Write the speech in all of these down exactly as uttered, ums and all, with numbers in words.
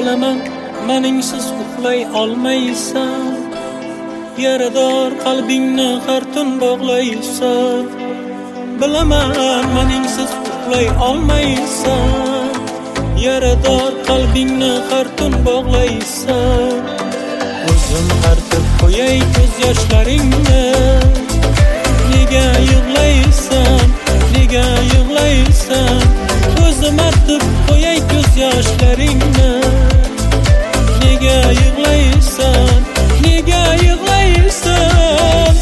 Bilaman, meningsiz uxlay olmaysan. Yarador qalbingni har tun bog'laysan. Bilaman, meningsiz uxlay olmaysan. Yarador qalbingni har tun bog'laysan. O'zim artib qo'yay ko'z yoshlaringni. Nega yig'laysan? Nega yig'laysan? O'zim artib qo'yay ko'z yoshlaringni. Nega yig'laysan? Nega yig'laysan?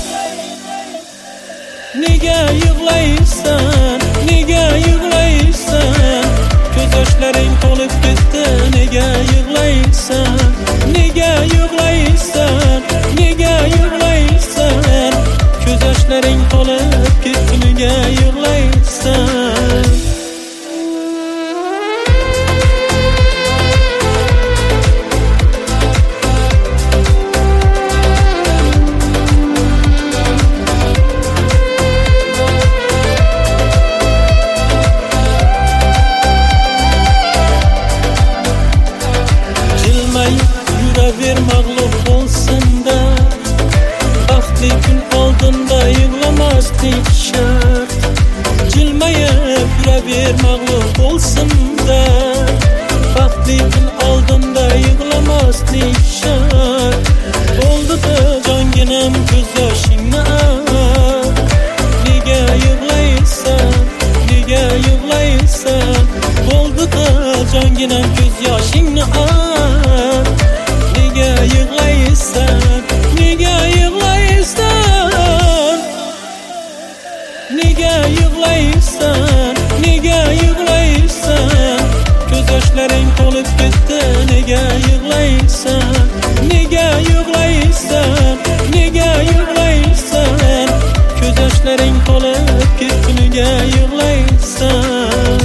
Nega yig'laysan? Nega yig'laysan? Ko'z yoshlaring to'lib ketdi. Nega yig'laysan? Nega yig'laysan? Nega yig'laysan? Ko'z yoshlaring to'lib ketdi. Nega yig'laysan? Yuraver mag'lub bo'lsin-da, baxtli kun oldinda yig'lamaslik shart. Jilmayib yuraver mag'lub bo'lsin-da, baxtli kun oldinda yig'lamaslik shart. Bo'ldi-da jonginam ko'z yoshingni art. Nega yig'laysan? Nega yig'laysan? Bo'ldi-da jonginam ko'z yoshingni art. Nega yig'laysan? Nega yig'laysan? Nega yig'laysan? Nega yig'laysan? Ko'z yoshlaring to'lib ketdi. Nega yig'laysan? Nega yig'laysan? Nega yig'laysan? Ko'z yoshlaring to'lib ketdi. Nega yig'laysan?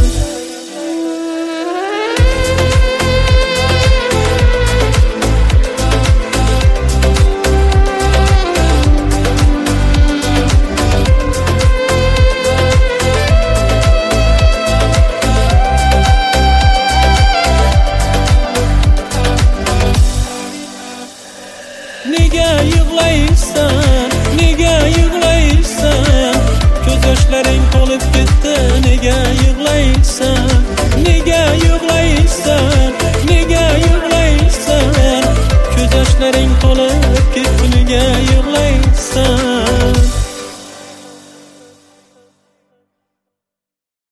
Nega yig'laysan?